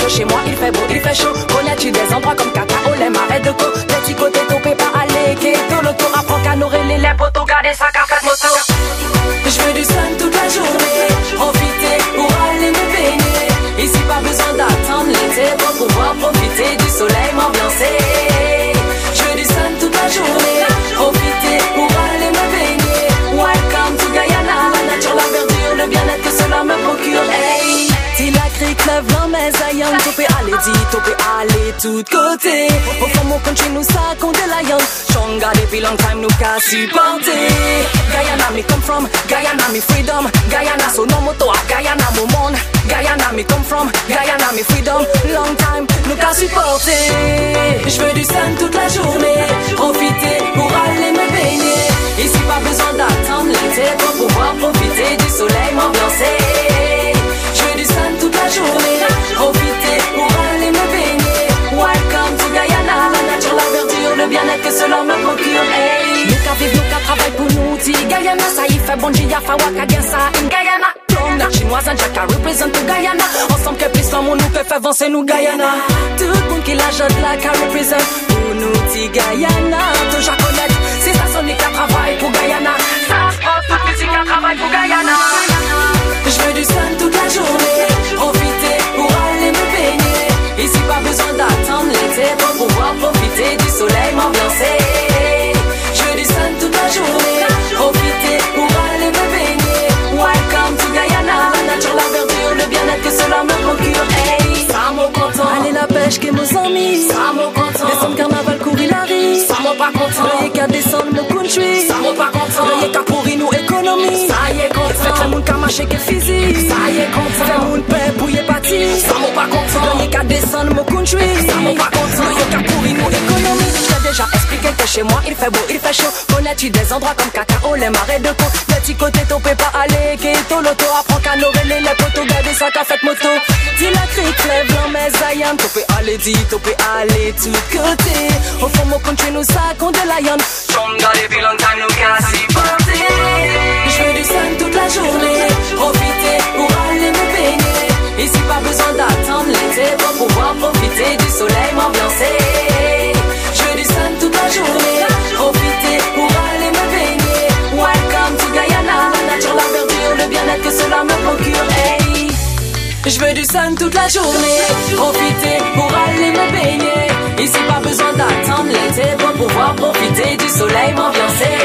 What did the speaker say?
que chez moi il fait beau, il fait chaud. Connais-tu des endroits comme Cacao, les marais de Co? Petit côté topé par aller, Keto, l'auto. Apprends qu'à nourrir les potos, garder sa carte moto. Je veux du sun toute la journée, profiter pour aller me baigner. Ici pas besoin d'attendre l'été pour pouvoir profiter du soleil, m'ambiancer. Je veux du sun toute la journée, profiter pour aller me baigner. Welcome to Guyana, la nature, la verdure, le bien-être que cela me procure. Hey, si la crique lève dans mes aïens, topé allez dit, topé allez tout côté. Au fond mon country nous ça compte de la young. Chonga depuis long time nous qu'a supporté. Guyana me come from, Guyana me freedom. Guyana so no moto, Guyana mon monde. Guyana me come from, Guyana me freedom. Long time nous qu'a supporté. Je veux du sun toute la journée, profiter pour aller me baigner. Ici pas besoin d'attendre l'été pour pouvoir profiter du soleil, m'ambiancer. Je veux du sun toute la journée, profiter pour aller me baigner. Welcome to Guyana, la nature, la verdure, le bien-être que cela me procure. Hey, nous qu'à vivre, nous qu'à travailler pour nous. Ti Guyana, ça y fait bon dia, fawaka bien ça in Guyana. La chinoise and Jacka represent to Guyana. Ensemble que plus l'amour nous peut faire avancer nous Guyana. Tout le monde qui la jette là, qui represent pour nous ti Guyana. Toujours connaître, c'est ça son qui travaille pour Guyana. Ça se prend toute musique qui travaille pour Guyana. Je veux du sun toute la journée, profiter pour aller me baigner. Ici pas besoin d'attendre l'été pour pouvoir profiter du soleil, m'ambiancer. Je veux du sun toute la journée, profiter pour aller me baigner. Welcome to Guyana, la nature, la verdure, le bien-être que cela me procure. Hey, ça m'en content. Allez la pêche que nos amis, ça m'en content. Descendre carnaval, courir la rue, ça m'en pas content. Veuillez qu'à descendre mon country, ça m'en pas content. Veuillez qu'à pourrir nous économie, ça y est content. Faites mon qu'à marcher que physique, ça y est content. Faites mon paix pour y partir, ça m'en pas content. Veuillez qu'à descendre mon country, ça m'en pas content. Veuillez qu'à pourrir nous économie. J'ai déjà expliqué que chez moi il fait beau, il fait chaud. Connais-tu des endroits comme Cacao, les marais de Co? Petit côté topé pas aller, Keto, l'auto. Apprends qu'à nourrir les potos, garder sa cafette moto. Dis la crique lève dans mes aïens, topé allez dit, topé allez tout côté. Au fond mon country nous ça compte de la young. Chonga depuis long time nous qu'a supporté. Je veux du sun toute la journée, profiter pour aller me baigner. Ici pas besoin d'attendre l'été pour pouvoir profiter du soleil, m'ambiancer. Je veux du sun toute la journée, profiter pour aller me baigner. Welcome to Guyana, la nature, la verdure, le bien-être que cela me procure. Hey, je veux du sun toute la journée, profiter pour aller me baigner. Ici pas besoin d'attendre l'été pour pouvoir profiter du soleil, m'ambiancer.